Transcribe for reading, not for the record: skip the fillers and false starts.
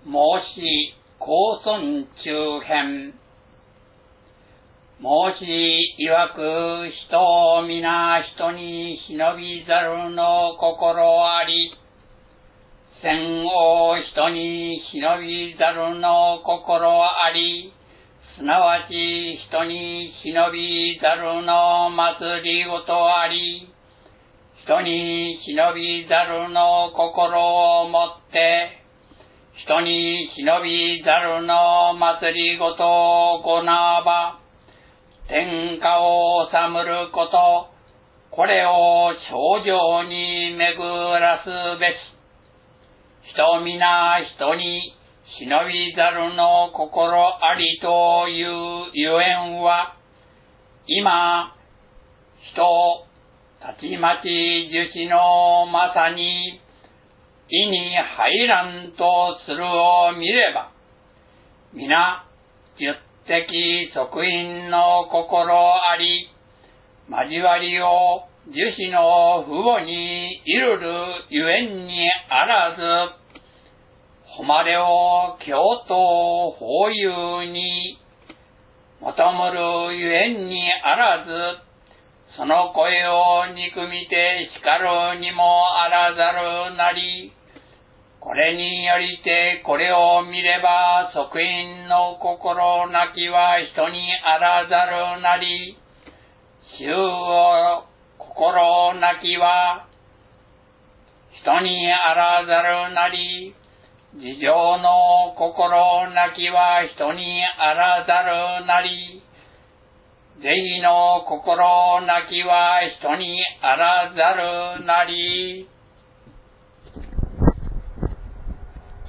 孟子公孫中編。孟子曰く、人皆人に忍びざるの心あり。戦を人に忍びざるの心あり。すなわち人に忍びざるの祭りごとあり。人に忍びざるの心をもって、人に忍びざるの祭りごとを行わば、天下を治ること、これを正常に巡らすべし。人皆人に忍びざるの心ありというゆえんは、今、人、たちまち樹脂のまさに、意に入らんとするを見れば、皆、十滴即因の心あり、交わりを樹脂の父母にいるるゆえんにあらず、誉れを京都法有に求むるゆえんにあらず、その声を憎みて叱るにもあらざるなり、これによりてこれを見れば即因の心なきは人にあらざるなり、衆を心なきは人にあらざるなり、事情の心なきは人にあらざるなり、是非の心なきは人にあらざるなり。